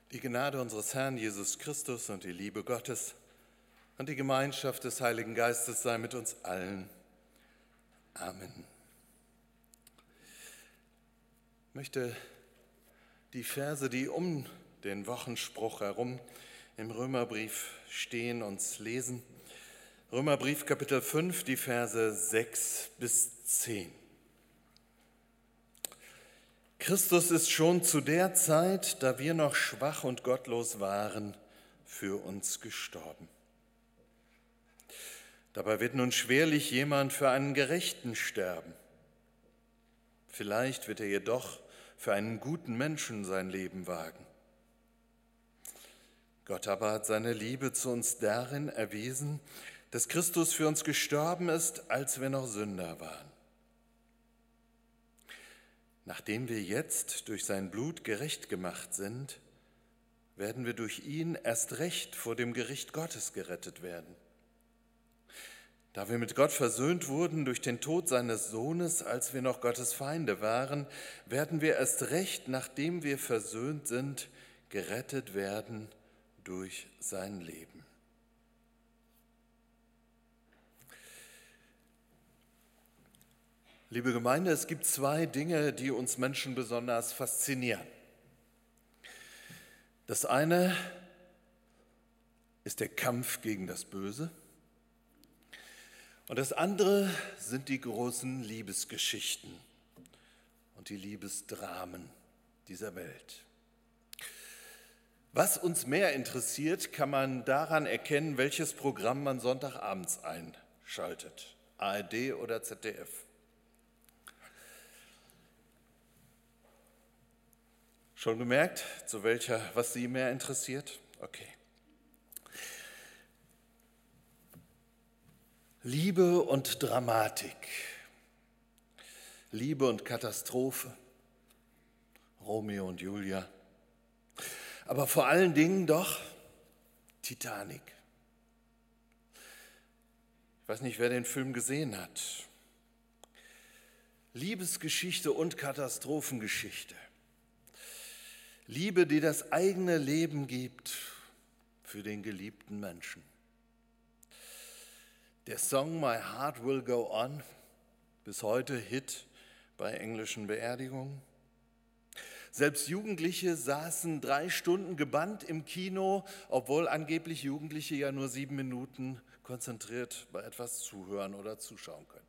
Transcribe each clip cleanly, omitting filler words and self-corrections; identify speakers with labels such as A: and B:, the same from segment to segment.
A: Die Gnade unseres Herrn Jesus Christus und die Liebe Gottes und die Gemeinschaft des Heiligen Geistes sei mit uns allen. Amen. Ich möchte die Verse, die um den Wochenspruch herum im Römerbrief stehen, uns lesen. Römerbrief Kapitel 5, die Verse 6 bis 10. Christus ist schon zu der Zeit, da wir noch schwach und gottlos waren, für uns gestorben. Dabei wird nun schwerlich jemand für einen Gerechten sterben. Vielleicht wird er jedoch für einen guten Menschen sein Leben wagen. Gott aber hat seine Liebe zu uns darin erwiesen, dass Christus für uns gestorben ist, als wir noch Sünder waren. Nachdem wir jetzt durch sein Blut gerecht gemacht sind, werden wir durch ihn erst recht vor dem Gericht Gottes gerettet werden. Da wir mit Gott versöhnt wurden durch den Tod seines Sohnes, als wir noch Gottes Feinde waren, werden wir erst recht, nachdem wir versöhnt sind, gerettet werden durch sein Leben. Liebe Gemeinde, es gibt zwei Dinge, die uns Menschen besonders faszinieren. Das eine ist der Kampf gegen das Böse und das andere sind die großen Liebesgeschichten und die Liebesdramen dieser Welt. Was uns mehr interessiert, kann man daran erkennen, welches Programm man Sonntagabends einschaltet, ARD oder ZDF. Schon gemerkt, was Sie mehr interessiert? Okay. Liebe und Dramatik, Liebe und Katastrophe, Romeo und Julia, aber vor allen Dingen doch Titanic. Ich weiß nicht, wer den Film gesehen hat. Liebesgeschichte und Katastrophengeschichte. Liebe, die das eigene Leben gibt für den geliebten Menschen. Der Song My Heart Will Go On, bis heute Hit bei englischen Beerdigungen. Selbst Jugendliche saßen 3 Stunden gebannt im Kino, obwohl angeblich Jugendliche ja nur 7 Minuten konzentriert bei etwas zuhören oder zuschauen können.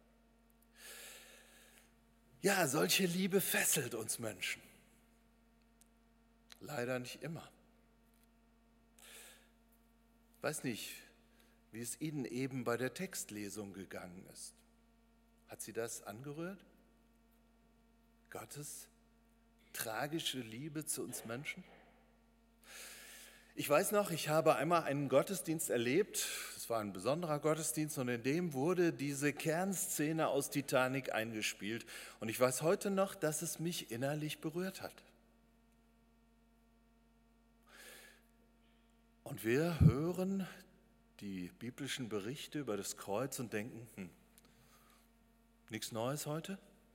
A: Ja, solche Liebe fesselt uns Menschen. Leider nicht immer. Ich weiß nicht, wie es Ihnen eben bei der Textlesung gegangen ist. Hat Sie das angerührt? Gottes tragische Liebe zu uns Menschen? Ich weiß noch, ich habe einmal einen Gottesdienst erlebt, es war ein besonderer Gottesdienst und in dem wurde diese Kernszene aus Titanic eingespielt und ich weiß heute noch, dass es mich innerlich berührt hat. Und wir hören die biblischen Berichte über das Kreuz und denken, nichts Neues heute?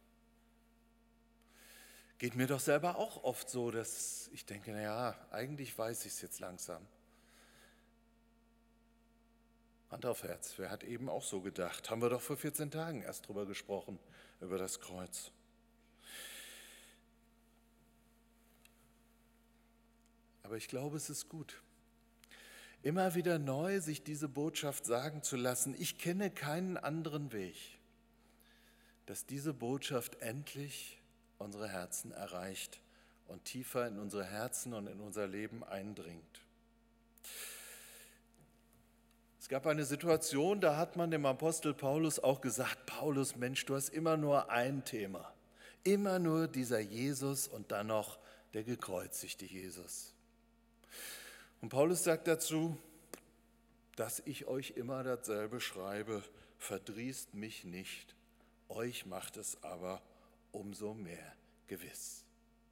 A: Geht mir doch selber auch oft so, dass ich denke, naja, eigentlich weiß ich es jetzt langsam. Hand auf Herz, wer hat eben auch so gedacht? Haben wir doch vor 14 Tagen erst drüber gesprochen, über das Kreuz. Aber ich glaube, es ist gut, immer wieder neu sich diese Botschaft sagen zu lassen, ich kenne keinen anderen Weg, dass diese Botschaft endlich unsere Herzen erreicht und tiefer in unsere Herzen und in unser Leben eindringt. Es gab eine Situation, da hat man dem Apostel Paulus auch gesagt, Paulus, Mensch, du hast immer nur ein Thema, immer nur dieser Jesus und dann noch der gekreuzigte Jesus. Und Paulus sagt dazu, dass ich euch immer dasselbe schreibe, verdrießt mich nicht, euch macht es aber umso mehr gewiss.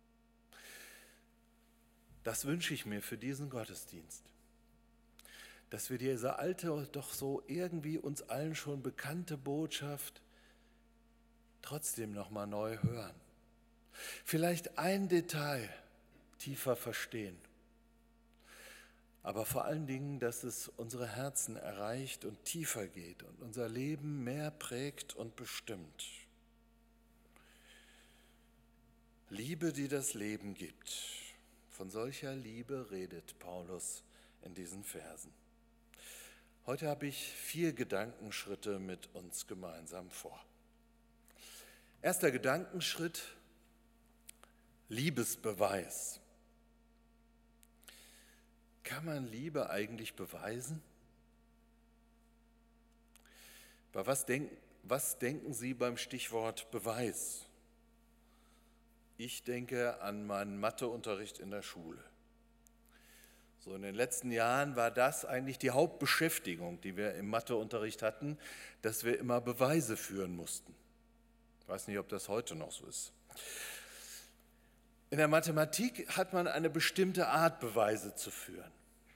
A: Das wünsche ich mir für diesen Gottesdienst, dass wir diese alte, doch so irgendwie uns allen schon bekannte Botschaft trotzdem nochmal neu hören. Vielleicht ein Detail tiefer verstehen aber vor allen Dingen, dass es unsere Herzen erreicht und tiefer geht und unser Leben mehr prägt und bestimmt. Liebe, die das Leben gibt. Von solcher Liebe redet Paulus in diesen Versen. Heute habe ich 4 Gedankenschritte mit uns gemeinsam vor. Erster Gedankenschritt: Liebesbeweis. Kann man Liebe eigentlich beweisen? Was denken Sie beim Stichwort Beweis? Ich denke an meinen Matheunterricht in der Schule. So in den letzten Jahren war das eigentlich die Hauptbeschäftigung, die wir im Matheunterricht hatten, dass wir immer Beweise führen mussten. Ich weiß nicht, ob das heute noch so ist. In der Mathematik hat man eine bestimmte Art, Beweise zu führen.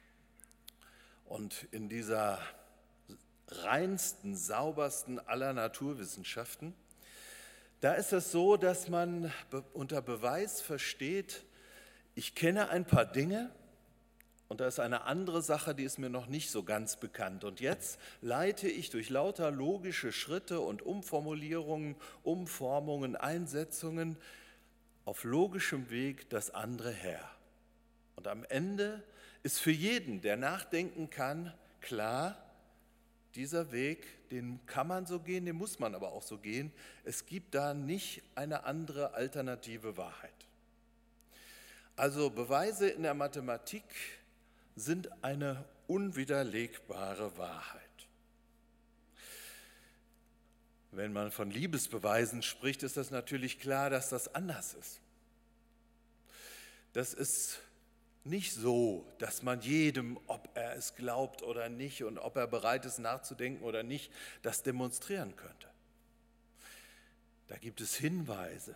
A: Und in dieser reinsten, saubersten aller Naturwissenschaften, da ist es so, dass man unter Beweis versteht, ich kenne ein paar Dinge und da ist eine andere Sache, die ist mir noch nicht so ganz bekannt. Und jetzt leite ich durch lauter logische Schritte und Umformulierungen, Umformungen, Einsetzungen auf logischem Weg das andere her. Und am Ende ist für jeden, der nachdenken kann, klar, dieser Weg, den kann man so gehen, den muss man aber auch so gehen. Es gibt da nicht eine andere alternative Wahrheit. Also Beweise in der Mathematik sind eine unwiderlegbare Wahrheit. Wenn man von Liebesbeweisen spricht, ist das natürlich klar, dass das anders ist. Das ist nicht so, dass man jedem, ob er es glaubt oder nicht und ob er bereit ist nachzudenken oder nicht, das demonstrieren könnte. Da gibt es Hinweise,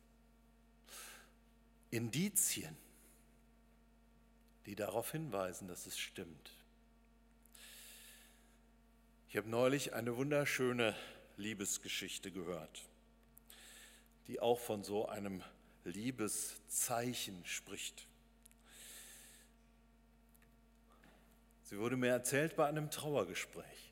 A: Indizien, die darauf hinweisen, dass es stimmt. Ich habe neulich eine wunderschöne Liebesgeschichte gehört, die auch von so einem Liebeszeichen spricht. Sie wurde mir erzählt bei einem Trauergespräch.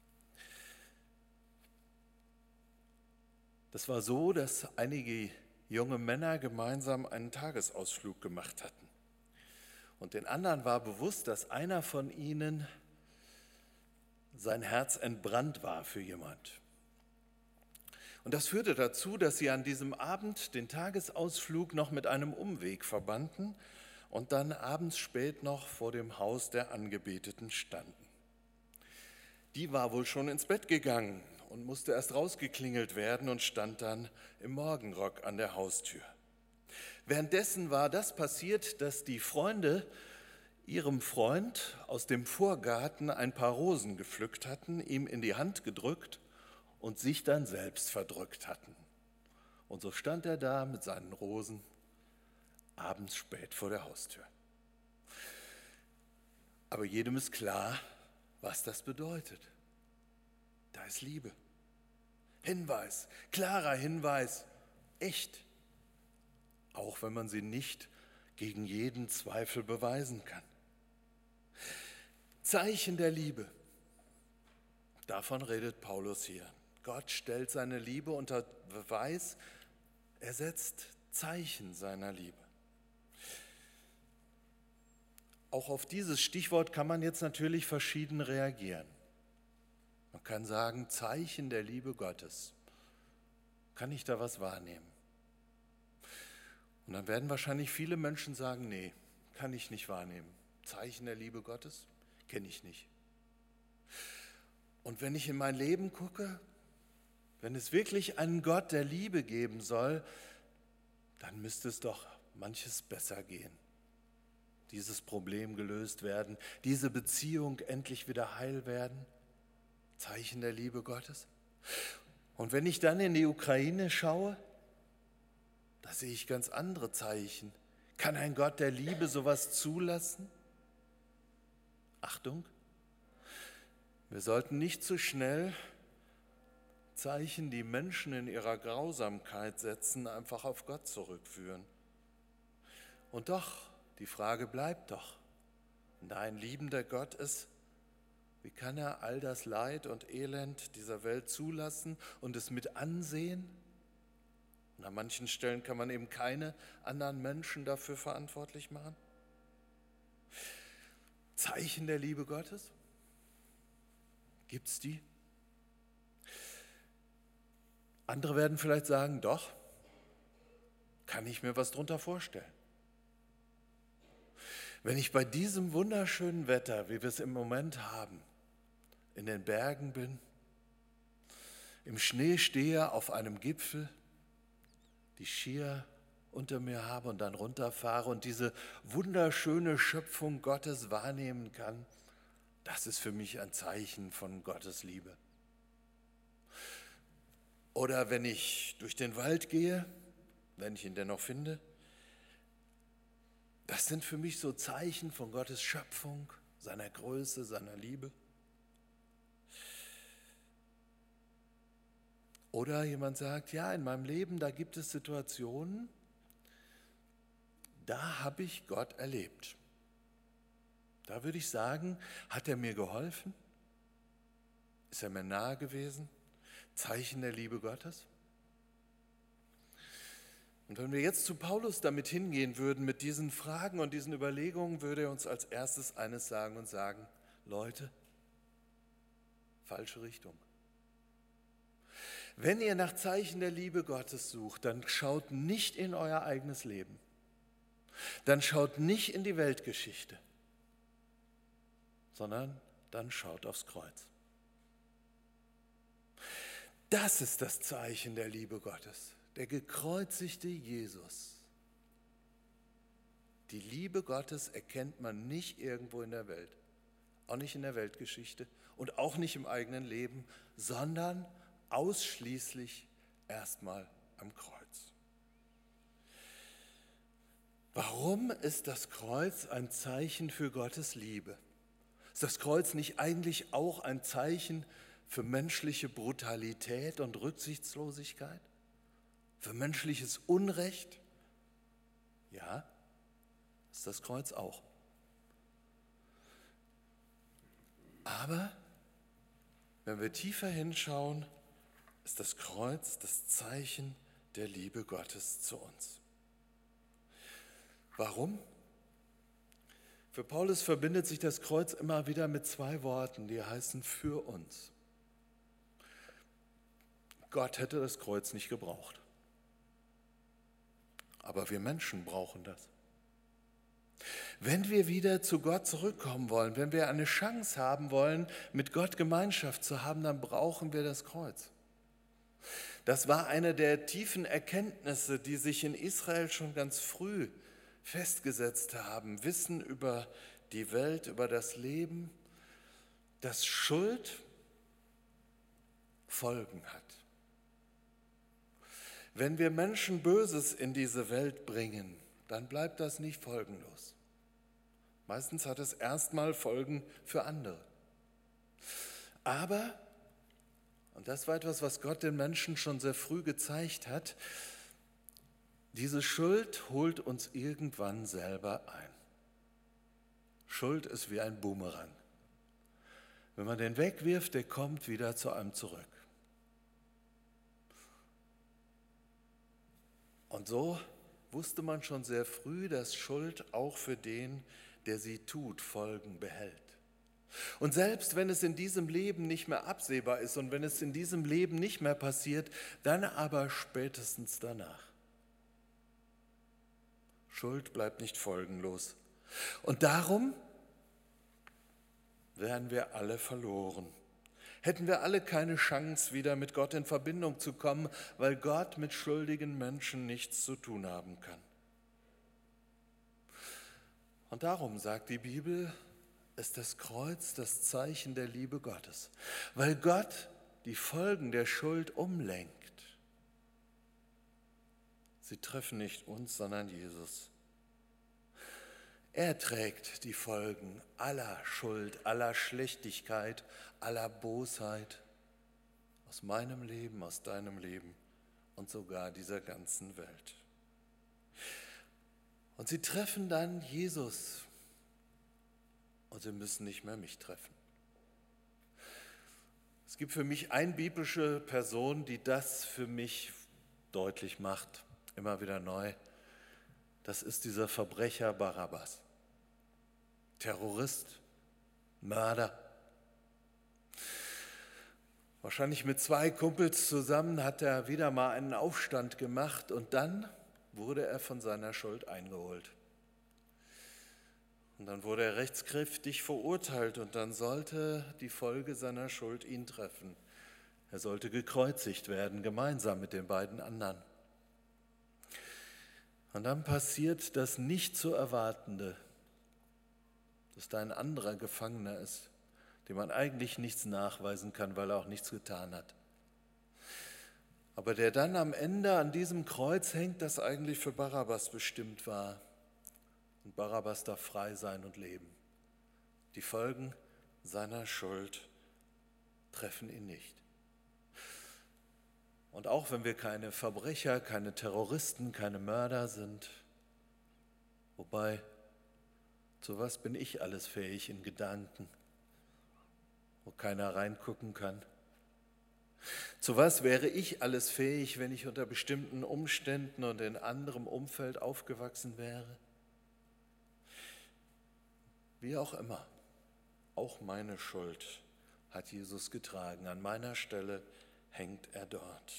A: Das war so, dass einige junge Männer gemeinsam einen Tagesausflug gemacht hatten. Und den anderen war bewusst, dass einer von ihnen sein Herz entbrannt war für jemand. Und das führte dazu, dass sie an diesem Abend den Tagesausflug noch mit einem Umweg verbanden und dann abends spät noch vor dem Haus der Angebeteten standen. Die war wohl schon ins Bett gegangen und musste erst rausgeklingelt werden und stand dann im Morgenrock an der Haustür. Währenddessen war das passiert, dass die Freunde ihrem Freund aus dem Vorgarten ein paar Rosen gepflückt hatten, ihm in die Hand gedrückt und sich dann selbst verdrückt hatten. Und so stand er da mit seinen Rosen abends spät vor der Haustür. Aber jedem ist klar, was das bedeutet. Da ist Liebe. Hinweis, klarer Hinweis, echt. Auch wenn man sie nicht gegen jeden Zweifel beweisen kann. Zeichen der Liebe. Davon redet Paulus hier. Gott stellt seine Liebe unter Beweis, er setzt Zeichen seiner Liebe. Auch auf dieses Stichwort kann man jetzt natürlich verschieden reagieren. Man kann sagen, Zeichen der Liebe Gottes. Kann ich da was wahrnehmen? Und dann werden wahrscheinlich viele Menschen sagen, nee, kann ich nicht wahrnehmen. Zeichen der Liebe Gottes kenne ich nicht. Und wenn ich in mein Leben gucke, wenn es wirklich einen Gott der Liebe geben soll, dann müsste es doch manches besser gehen. Dieses Problem gelöst werden, diese Beziehung endlich wieder heil werden. Zeichen der Liebe Gottes. Und wenn ich dann in die Ukraine schaue, da sehe ich ganz andere Zeichen. Kann ein Gott der Liebe sowas zulassen? Achtung, wir sollten nicht zu schnell Zeichen, die Menschen in ihrer Grausamkeit setzen, einfach auf Gott zurückführen. Und doch, die Frage bleibt doch, wenn da ein liebender Gott ist, wie kann er all das Leid und Elend dieser Welt zulassen und es mit ansehen? Und an manchen Stellen kann man eben keine anderen Menschen dafür verantwortlich machen. Zeichen der Liebe Gottes? Gibt's die? Andere werden vielleicht sagen, doch, kann ich mir was drunter vorstellen. Wenn ich bei diesem wunderschönen Wetter, wie wir es im Moment haben, in den Bergen bin, im Schnee stehe auf einem Gipfel, die Skier unter mir habe und dann runterfahre und diese wunderschöne Schöpfung Gottes wahrnehmen kann, das ist für mich ein Zeichen von Gottes Liebe. Oder wenn ich durch den Wald gehe, wenn ich ihn denn noch finde, das sind für mich so Zeichen von Gottes Schöpfung, seiner Größe, seiner Liebe. Oder jemand sagt, ja, in meinem Leben, da gibt es Situationen, da habe ich Gott erlebt. Da würde ich sagen, hat er mir geholfen? Ist er mir nahe gewesen? Zeichen der Liebe Gottes? Und wenn wir jetzt zu Paulus damit hingehen würden, mit diesen Fragen und diesen Überlegungen, würde er uns als erstes eines sagen und sagen, Leute, falsche Richtung. Wenn ihr nach Zeichen der Liebe Gottes sucht, dann schaut nicht in euer eigenes Leben. Dann schaut nicht in die Weltgeschichte, sondern dann schaut aufs Kreuz. Das ist das Zeichen der Liebe Gottes, der gekreuzigte Jesus. Die Liebe Gottes erkennt man nicht irgendwo in der Welt, auch nicht in der Weltgeschichte und auch nicht im eigenen Leben, sondern ausschließlich erstmal am Kreuz. Warum ist das Kreuz ein Zeichen für Gottes Liebe? Ist das Kreuz nicht eigentlich auch ein Zeichen für menschliche Brutalität und Rücksichtslosigkeit? Für menschliches Unrecht? Ja, ist das Kreuz auch. Aber wenn wir tiefer hinschauen, ist das Kreuz das Zeichen der Liebe Gottes zu uns. Warum? Für Paulus verbindet sich das Kreuz immer wieder mit zwei Worten, die heißen für uns. Gott hätte das Kreuz nicht gebraucht. Aber wir Menschen brauchen das. Wenn wir wieder zu Gott zurückkommen wollen, wenn wir eine Chance haben wollen, mit Gott Gemeinschaft zu haben, dann brauchen wir das Kreuz. Das war eine der tiefen Erkenntnisse, die sich in Israel schon ganz früh festgesetzt haben. Wissen über die Welt, über das Leben, dass Schuld Folgen hat. Wenn wir Menschen Böses in diese Welt bringen, dann bleibt das nicht folgenlos. Meistens hat es erstmal Folgen für andere. Aber, und das war etwas, was Gott den Menschen schon sehr früh gezeigt hat, diese Schuld holt uns irgendwann selber ein. Schuld ist wie ein Boomerang. Wenn man den wegwirft, der kommt wieder zu einem zurück. Und so wusste man schon sehr früh, dass Schuld auch für den, der sie tut, Folgen behält. Und selbst wenn es in diesem Leben nicht mehr absehbar ist und wenn es in diesem Leben nicht mehr passiert, dann aber spätestens danach. Schuld bleibt nicht folgenlos. Und darum wären wir alle verloren. Hätten wir alle keine Chance, wieder mit Gott in Verbindung zu kommen, weil Gott mit schuldigen Menschen nichts zu tun haben kann. Und darum sagt die Bibel, ist das Kreuz das Zeichen der Liebe Gottes, weil Gott die Folgen der Schuld umlenkt. Sie treffen nicht uns, sondern Jesus. Er trägt die Folgen aller Schuld, aller Schlechtigkeit, aller Bosheit aus meinem Leben, aus deinem Leben und sogar dieser ganzen Welt. Und sie treffen dann Jesus. und sie müssen nicht mehr mich treffen. Es gibt für mich eine biblische Person, die das für mich deutlich macht, immer wieder neu. Das ist dieser Verbrecher Barabbas. Terrorist, Mörder. Wahrscheinlich mit 2 Kumpels zusammen hat er wieder mal einen Aufstand gemacht und dann wurde er von seiner Schuld eingeholt. Und dann wurde er rechtskräftig verurteilt und dann sollte die Folge seiner Schuld ihn treffen. Er sollte gekreuzigt werden, gemeinsam mit den beiden anderen. Und dann passiert das nicht zu Erwartende, dass da ein anderer Gefangener ist, dem man eigentlich nichts nachweisen kann, weil er auch nichts getan hat. Aber der dann am Ende an diesem Kreuz hängt, das eigentlich für Barabbas bestimmt war. Und Barabbas darf frei sein und leben. Die Folgen seiner Schuld treffen ihn nicht. Und auch wenn wir keine Verbrecher, keine Terroristen, keine Mörder sind, wobei, zu was bin ich alles fähig in Gedanken, wo keiner reingucken kann? Zu was wäre ich alles fähig, wenn ich unter bestimmten Umständen und in anderem Umfeld aufgewachsen wäre? Wie auch immer, auch meine Schuld hat Jesus getragen. An meiner Stelle hängt er dort.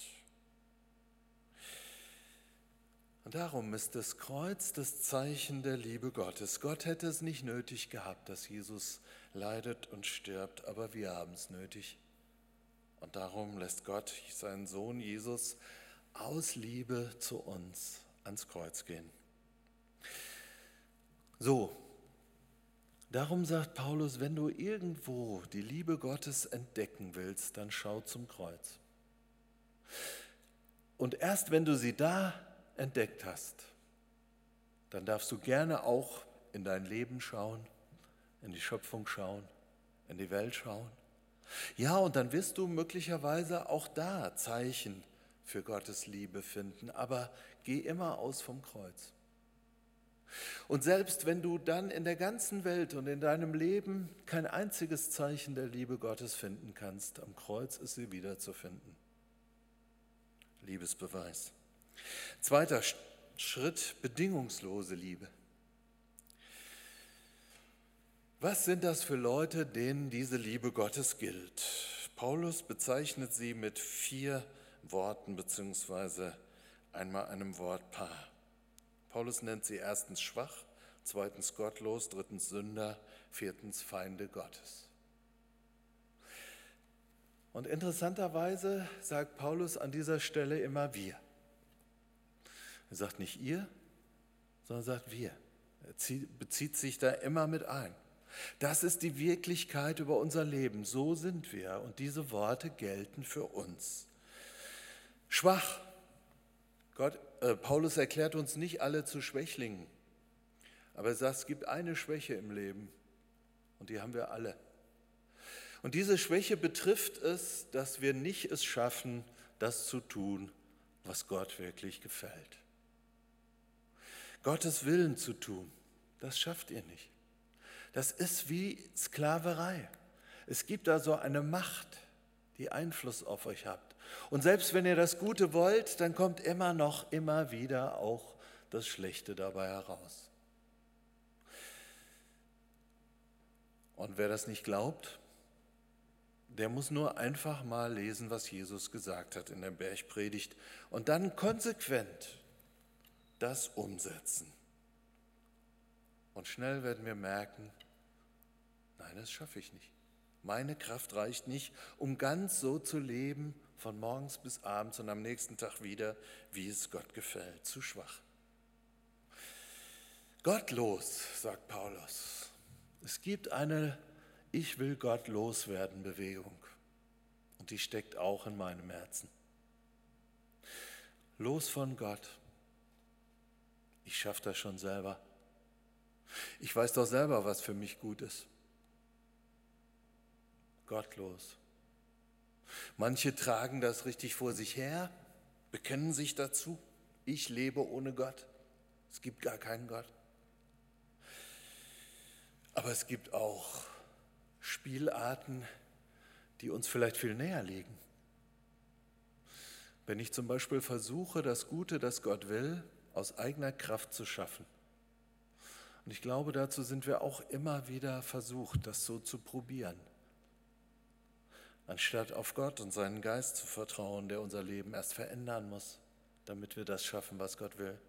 A: Und darum ist das Kreuz das Zeichen der Liebe Gottes. Gott hätte es nicht nötig gehabt, dass Jesus leidet und stirbt, aber wir haben es nötig. Und darum lässt Gott seinen Sohn Jesus aus Liebe zu uns ans Kreuz gehen. So, darum sagt Paulus, wenn du irgendwo die Liebe Gottes entdecken willst, dann schau zum Kreuz. Und erst wenn du sie da entdeckt hast, dann darfst du gerne auch in dein Leben schauen, in die Schöpfung schauen, in die Welt schauen. Ja, und dann wirst du möglicherweise auch da Zeichen für Gottes Liebe finden, aber geh immer aus vom Kreuz. Und selbst wenn du dann in der ganzen Welt und in deinem Leben kein einziges Zeichen der Liebe Gottes finden kannst, am Kreuz ist sie wiederzufinden. Liebesbeweis. 2. Schritt, bedingungslose Liebe. Was sind das für Leute, denen diese Liebe Gottes gilt? Paulus bezeichnet sie mit 4 Worten beziehungsweise einmal einem Wortpaar. Paulus nennt sie 1. schwach, 2. gottlos, 3. Sünder, 4. Feinde Gottes. Und interessanterweise sagt Paulus an dieser Stelle immer wir. Er sagt nicht ihr, sondern sagt wir. Er bezieht sich da immer mit ein. Das ist die Wirklichkeit über unser Leben. So sind wir und diese Worte gelten für uns. Schwach. Paulus erklärt uns nicht alle zu Schwächlingen, aber er sagt, es gibt eine Schwäche im Leben und die haben wir alle. Und diese Schwäche betrifft es, dass wir nicht es schaffen, das zu tun, was Gott wirklich gefällt. Gottes Willen zu tun, das schafft ihr nicht. Das ist wie Sklaverei. Es gibt da so eine Macht, die Einfluss auf euch habt. Und selbst wenn ihr das Gute wollt, dann kommt immer wieder auch das Schlechte dabei heraus. Und wer das nicht glaubt, der muss nur einfach mal lesen, was Jesus gesagt hat in der Bergpredigt und dann konsequent das umsetzen. Und schnell werden wir merken, nein, das schaffe ich nicht. Meine Kraft reicht nicht, um ganz so zu leben, von morgens bis abends und am nächsten Tag wieder, wie es Gott gefällt. Zu schwach. Gottlos, sagt Paulus. Es gibt eine Ich will Gott loswerden Bewegung. Und die steckt auch in meinem Herzen. Los von Gott. Ich schaffe das schon selber. Ich weiß doch selber, was für mich gut ist. Gottlos. Manche tragen das richtig vor sich her, bekennen sich dazu. Ich lebe ohne Gott. Es gibt gar keinen Gott. Aber es gibt auch Spielarten, die uns vielleicht viel näher liegen. Wenn ich zum Beispiel versuche, das Gute, das Gott will, aus eigener Kraft zu schaffen. Und ich glaube, dazu sind wir auch immer wieder versucht, das so zu probieren. Anstatt auf Gott und seinen Geist zu vertrauen, der unser Leben erst verändern muss, damit wir das schaffen, was Gott will.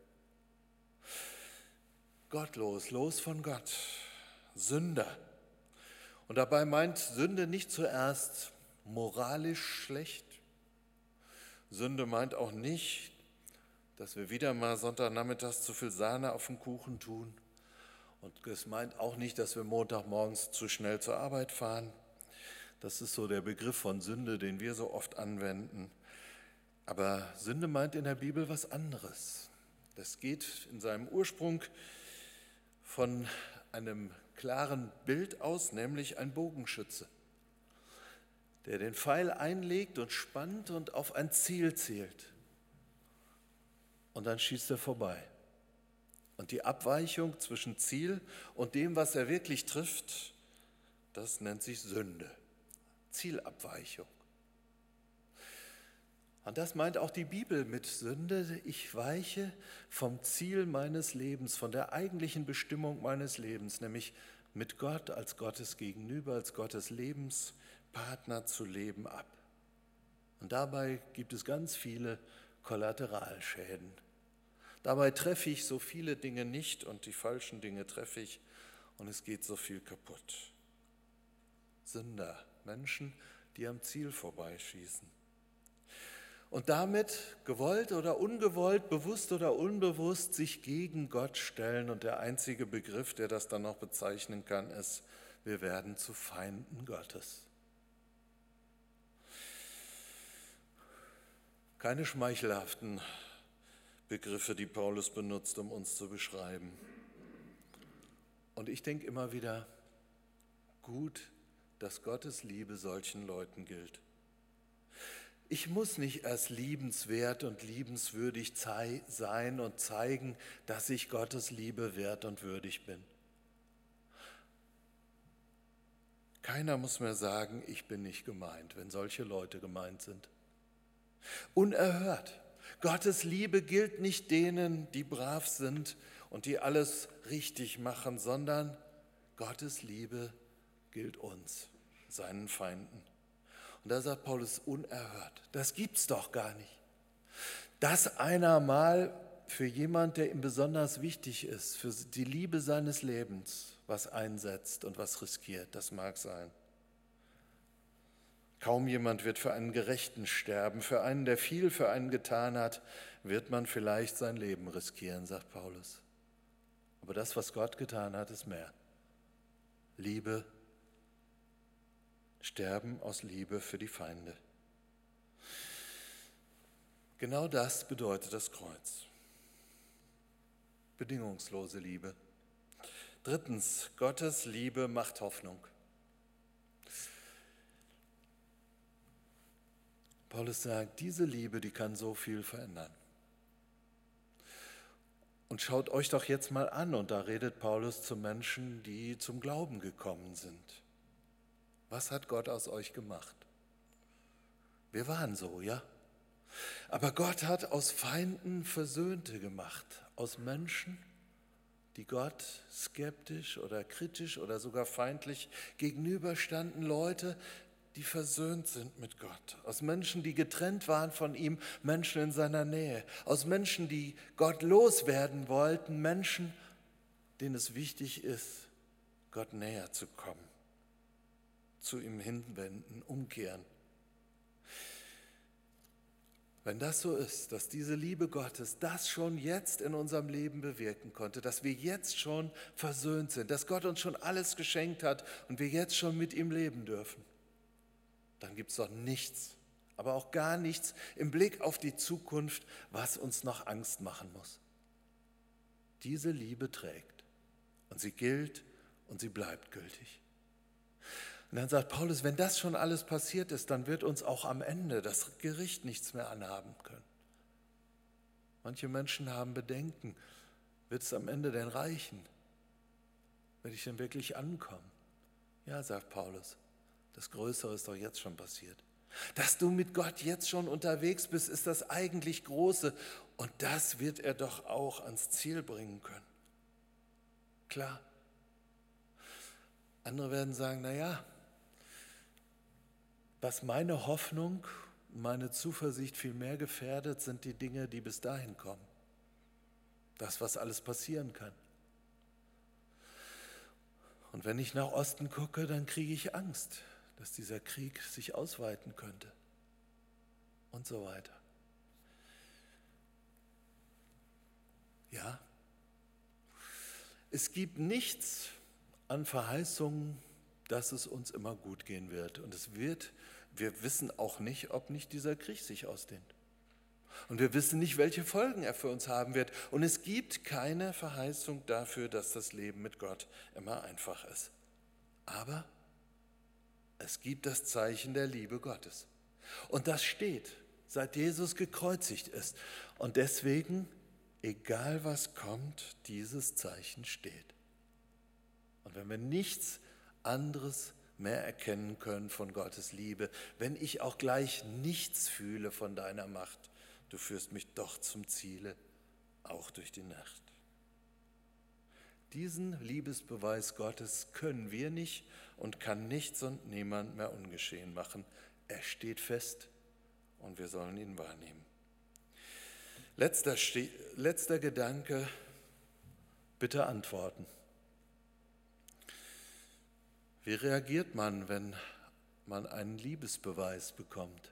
A: Gottlos, los von Gott, Sünder. Und dabei meint Sünde nicht zuerst moralisch schlecht. Sünde meint auch nicht, dass wir wieder mal Sonntagnachmittags zu viel Sahne auf den Kuchen tun. Und es meint auch nicht, dass wir Montagmorgens zu schnell zur Arbeit fahren. Das ist so der Begriff von Sünde, den wir so oft anwenden. Aber Sünde meint in der Bibel was anderes. Das geht in seinem Ursprung von einem klaren Bild aus, nämlich ein Bogenschütze, der den Pfeil einlegt und spannt und auf ein Ziel zielt. Und dann schießt er vorbei. Und die Abweichung zwischen Ziel und dem, was er wirklich trifft, das nennt sich Sünde, Zielabweichung. Und das meint auch die Bibel mit Sünde. Ich weiche vom Ziel meines Lebens, von der eigentlichen Bestimmung meines Lebens, nämlich mit Gott als Gottes Gegenüber, als Gottes Lebenspartner zu leben, ab. Und dabei gibt es ganz viele Kollateralschäden. Dabei treffe ich so viele Dinge nicht und die falschen Dinge treffe ich und es geht so viel kaputt. Sünder, Menschen, die am Ziel vorbeischießen. Und damit, gewollt oder ungewollt, bewusst oder unbewusst, sich gegen Gott stellen. Und der einzige Begriff, der das dann noch bezeichnen kann, ist, wir werden zu Feinden Gottes. Keine schmeichelhaften Begriffe, die Paulus benutzt, um uns zu beschreiben. Und ich denke immer wieder, gut, dass Gottes Liebe solchen Leuten gilt. Ich muss nicht erst liebenswert und liebenswürdig sein und zeigen, dass ich Gottes Liebe wert und würdig bin. Keiner muss mir sagen, ich bin nicht gemeint, wenn solche Leute gemeint sind. Unerhört. Gottes Liebe gilt nicht denen, die brav sind und die alles richtig machen, sondern Gottes Liebe gilt uns, seinen Feinden. Und da sagt Paulus, unerhört. Das gibt's doch gar nicht. Dass einer mal für jemand, der ihm besonders wichtig ist, für die Liebe seines Lebens, was einsetzt und was riskiert, das mag sein. Kaum jemand wird für einen Gerechten sterben. Für einen, der viel für einen getan hat, wird man vielleicht sein Leben riskieren, sagt Paulus. Aber das, was Gott getan hat, ist mehr. Liebe, Sterben aus Liebe für die Feinde. Genau das bedeutet das Kreuz. Bedingungslose Liebe. Drittens, Gottes Liebe macht Hoffnung. Paulus sagt, diese Liebe, die kann so viel verändern. Und schaut euch doch jetzt mal an, und da redet Paulus zu Menschen, die zum Glauben gekommen sind. Was hat Gott aus euch gemacht? Wir waren so, ja? Aber Gott hat aus Feinden Versöhnte gemacht, aus Menschen, die Gott skeptisch oder kritisch oder sogar feindlich gegenüberstanden, Leute, die versöhnt sind mit Gott, aus Menschen, die getrennt waren von ihm, Menschen in seiner Nähe, aus Menschen, die Gott loswerden wollten, Menschen, denen es wichtig ist, Gott näher zu kommen, zu ihm hinwenden, umkehren. Wenn das so ist, dass diese Liebe Gottes das schon jetzt in unserem Leben bewirken konnte, dass wir jetzt schon versöhnt sind, dass Gott uns schon alles geschenkt hat und wir jetzt schon mit ihm leben dürfen, dann gibt es doch nichts, aber auch gar nichts im Blick auf die Zukunft, was uns noch Angst machen muss. Diese Liebe trägt und sie gilt und sie bleibt gültig. Und dann sagt Paulus, wenn das schon alles passiert ist, dann wird uns auch am Ende das Gericht nichts mehr anhaben können. Manche Menschen haben Bedenken, wird es am Ende denn reichen? Werde ich denn wirklich ankommen? Ja, sagt Paulus, das Größere ist doch jetzt schon passiert. Dass du mit Gott jetzt schon unterwegs bist, ist das eigentlich Große. Und das wird er doch auch ans Ziel bringen können. Klar. Andere werden sagen, naja, was meine Hoffnung, meine Zuversicht viel mehr gefährdet, sind die Dinge, die bis dahin kommen. Das, was alles passieren kann. Und wenn ich nach Osten gucke, dann kriege ich Angst, dass dieser Krieg sich ausweiten könnte und so weiter. Ja, es gibt nichts an Verheißungen, dass es uns immer gut gehen wird. Und wir wissen auch nicht, ob nicht dieser Krieg sich ausdehnt. Und wir wissen nicht, welche Folgen er für uns haben wird. Und es gibt keine Verheißung dafür, dass das Leben mit Gott immer einfach ist. Aber es gibt das Zeichen der Liebe Gottes. Und das steht, seit Jesus gekreuzigt ist. Und deswegen, egal was kommt, dieses Zeichen steht. Und wenn wir nichts anderes mehr erkennen können von Gottes Liebe, wenn ich auch gleich nichts fühle von deiner Macht, du führst mich doch zum Ziele, auch durch die Nacht. Diesen Liebesbeweis Gottes können wir nicht und kann nichts und niemand mehr ungeschehen machen. Er steht fest und wir sollen ihn wahrnehmen. Letzter Gedanke, bitte antworten. Wie reagiert man, wenn man einen Liebesbeweis bekommt?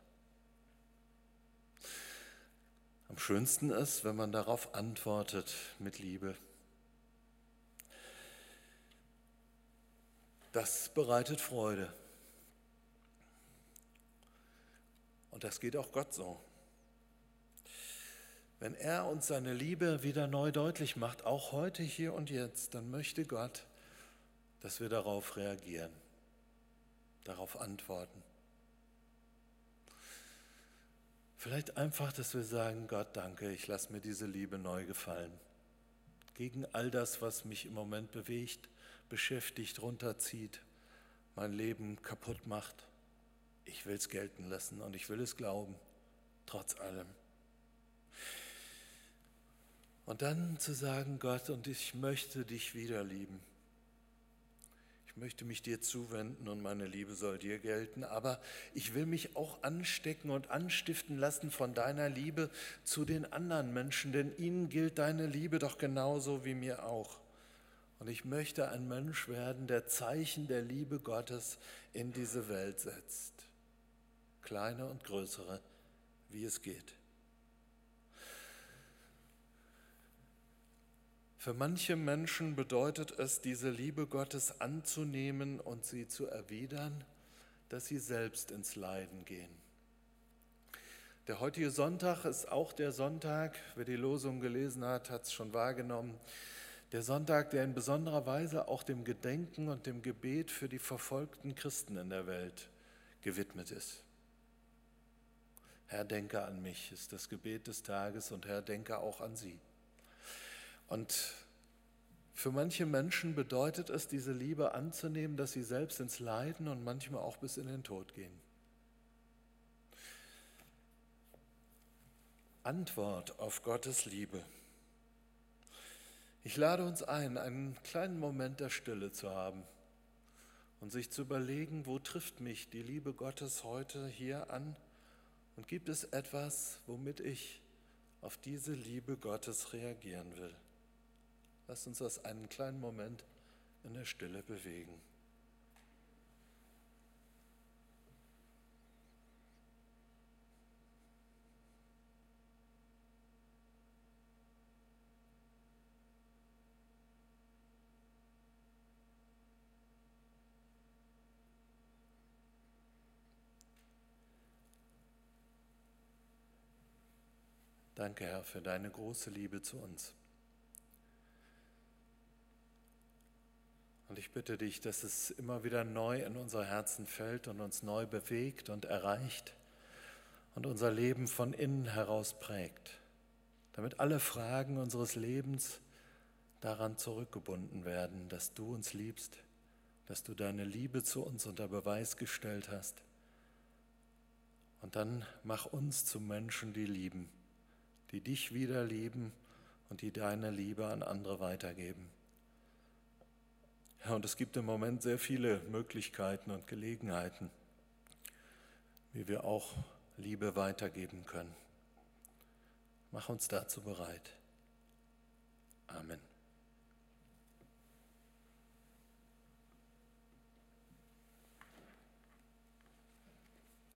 A: Am schönsten ist, wenn man darauf antwortet mit Liebe. Das bereitet Freude. Und das geht auch Gott so. Wenn er uns seine Liebe wieder neu deutlich macht, auch heute, hier und jetzt, dann möchte Gott, dass wir darauf reagieren, darauf antworten. Vielleicht einfach, dass wir sagen, Gott, danke, ich lasse mir diese Liebe neu gefallen. Gegen all das, was mich im Moment bewegt, beschäftigt, runterzieht, mein Leben kaputt macht. Ich will es gelten lassen und ich will es glauben, trotz allem. Und dann zu sagen, Gott, und ich möchte dich wieder lieben. Ich möchte mich dir zuwenden und meine Liebe soll dir gelten, aber ich will mich auch anstecken und anstiften lassen von deiner Liebe zu den anderen Menschen, denn ihnen gilt deine Liebe doch genauso wie mir auch. Und ich möchte ein Mensch werden, der Zeichen der Liebe Gottes in diese Welt setzt. Kleine und größere, wie es geht. Für manche Menschen bedeutet es, diese Liebe Gottes anzunehmen und sie zu erwidern, dass sie selbst ins Leiden gehen. Der heutige Sonntag ist auch der Sonntag, wer die Losung gelesen hat, hat es schon wahrgenommen, der Sonntag, der in besonderer Weise auch dem Gedenken und dem Gebet für die verfolgten Christen in der Welt gewidmet ist. Herr, denke an mich, ist das Gebet des Tages und Herr, denke auch an sie. Und für manche Menschen bedeutet es, diese Liebe anzunehmen, dass sie selbst ins Leiden und manchmal auch bis in den Tod gehen. Antwort auf Gottes Liebe. Ich lade uns ein, einen kleinen Moment der Stille zu haben und sich zu überlegen, wo trifft mich die Liebe Gottes heute hier an und gibt es etwas, womit ich auf diese Liebe Gottes reagieren will. Lasst uns das einen kleinen Moment in der Stille bewegen. Danke, Herr, für deine große Liebe zu uns. Und ich bitte dich, dass es immer wieder neu in unser Herzen fällt und uns neu bewegt und erreicht und unser Leben von innen heraus prägt, damit alle Fragen unseres Lebens daran zurückgebunden werden, dass du uns liebst, dass du deine Liebe zu uns unter Beweis gestellt hast. Und dann mach uns zu Menschen, die lieben, die dich wieder lieben und die deine Liebe an andere weitergeben. Ja, und es gibt im Moment sehr viele Möglichkeiten und Gelegenheiten, wie wir auch Liebe weitergeben können. Mach uns dazu bereit. Amen.